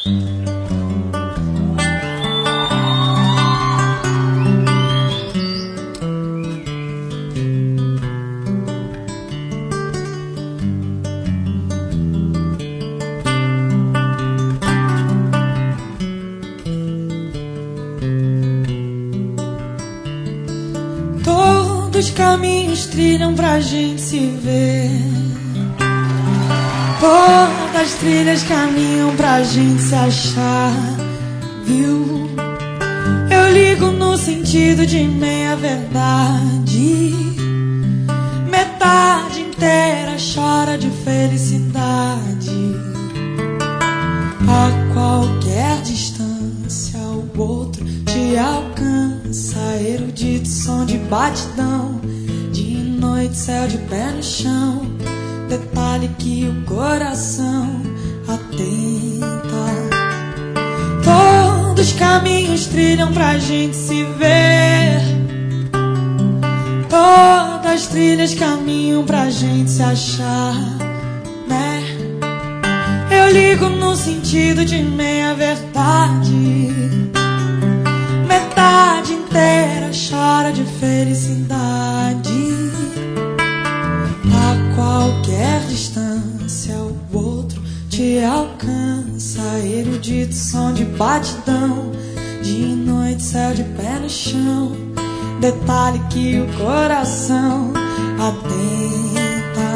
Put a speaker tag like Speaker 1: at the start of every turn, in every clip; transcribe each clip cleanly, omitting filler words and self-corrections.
Speaker 1: Os caminhos trilham pra gente se ver. Todas as trilhas caminham pra gente se achar, viu? Eu ligo no sentido de meia verdade. Metade inteira chora de felicidade. A qualquer distância o outro te alcança. Erudito som de batidão, de noite céu de pé no chão. Detalhe que o coração atenta. Todos os caminhos trilham pra gente se ver. Todas as trilhas caminham pra gente se achar, né? Eu ligo no sentido de meia verdade. Metade inteira chora de felicidade. A qualquer distância o outro te alcança. Erudito som de batidão, de noite céu de pé no chão. Detalhe que o coração atenta.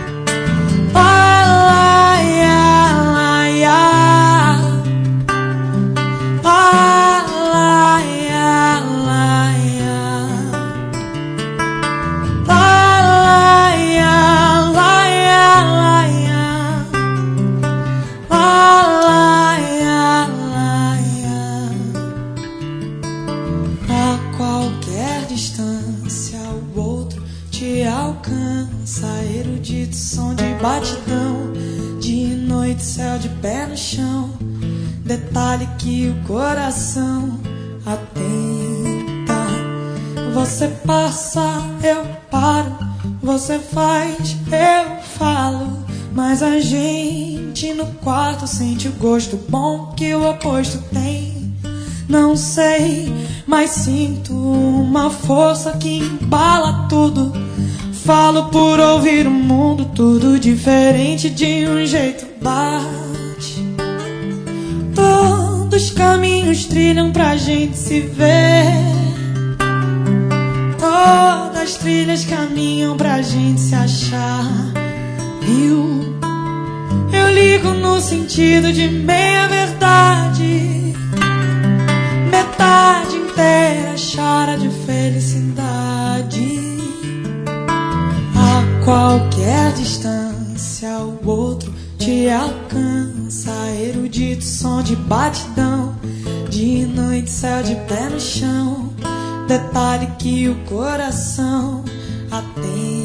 Speaker 1: Erudito som de batidão, de noite céu de pé no chão. Detalhe que o coração atenta. Você passa, eu paro. Você faz, eu falo. Mas a gente no quarto sente o gosto bom que o oposto tem. Não sei, mas sinto uma força que embala tudo. Falo por ouvir o mundo, tudo diferente de um jeito bate. Todos os caminhos trilham pra gente se ver. Todas as trilhas caminham pra gente se achar, viu? Eu ligo no sentido de meia verdade. Metade inteira chora de felicidade. A qualquer distância o outro te alcança. Erudito som de batidão, de noite céu de pé no chão. Detalhe que o coração atende.